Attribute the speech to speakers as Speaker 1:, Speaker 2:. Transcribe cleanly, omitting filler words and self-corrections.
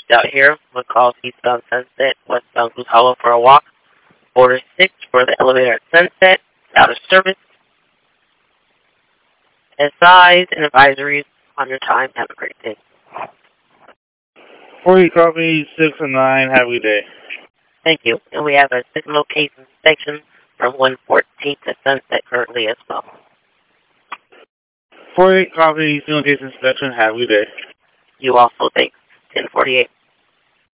Speaker 1: out here. We'll call eastbound Sunset, westbound Goose Hollow for a walk. Order 6 for the elevator at Sunset, out of service. SIs and advisories on your time. Have a great day.
Speaker 2: 40 copy, 6 and 9. Have a good day.
Speaker 1: Thank you. And we have a signal case inspection from 114th to Sunset currently as well.
Speaker 2: 48 copy, signal case inspection. Have a good day.
Speaker 1: You also, thanks. 1048.